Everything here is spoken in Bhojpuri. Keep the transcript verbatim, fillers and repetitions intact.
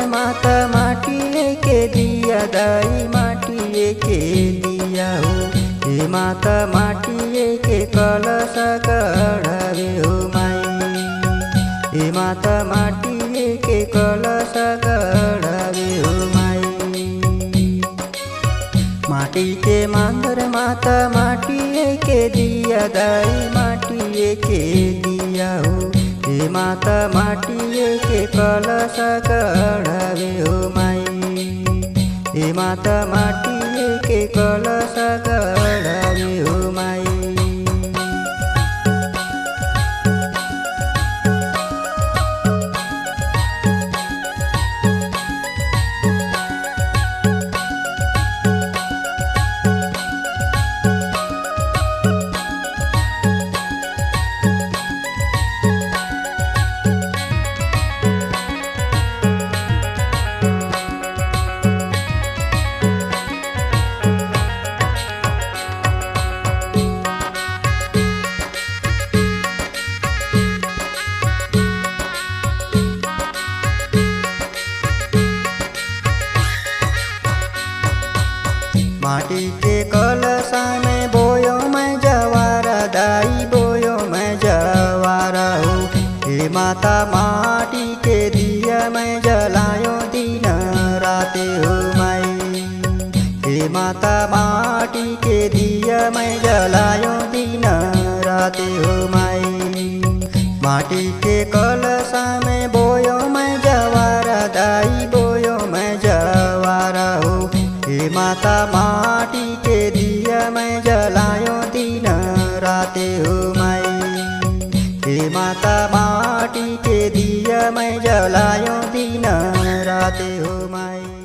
माता माटी के दिया दाई माटी के दिया हो। हे माता माटी के कलश गढ़ावे हो माई। हे माता माटी के कलश गढ़ावे हो माई। माटी के मंदिर माता माटी के दिया दाई माटी के दिया हो। हे माता माटी के कलश गढ़ावे हो माई। हे माता माटी के कलश गढ़ावे हो माई। माटी के कलशा में बोयो मैं जवारा दाई बोयो मैं जवारा हो। हे माता माटी के दिया मैं जलायो दिन राते हो माई। हे माता माटी के दिया मैं जलायो दिन राते हो माई। माटी के कलशा में बोयो मैं जवारा दाई बोयो मैं जवारा हो। हे माता माटी के दिया मैं जलायो दिन राते हो माई। हे माता माटी के दिया मैं जलायो दिन राते हो माई।